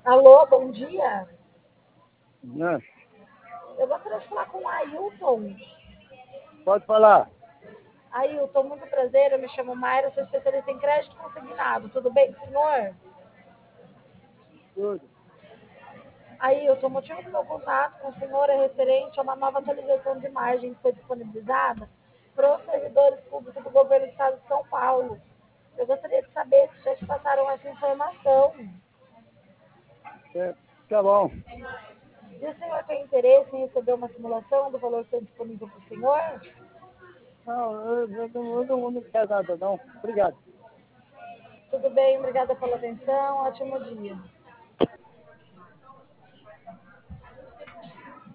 Alô, bom dia. Né? Eu gostaria de falar com o Ailton. Pode falar. Ailton, muito prazer. Eu me chamo Mayra, sou especialista em crédito consignado. Tudo bem com o senhor? Tudo. Ailton, o motivo do meu contato com o senhor é referente a uma nova atualização de margem que foi disponibilizada para os servidores públicos do governo do estado de São Paulo. Eu gostaria de saber se já te passaram essa informação. É, tá bom. E o senhor tem interesse em receber uma simulação do valor que está disponível para o senhor? Não, eu não me quero nada, não. Obrigado. Tudo bem, obrigada pela atenção. Ótimo dia.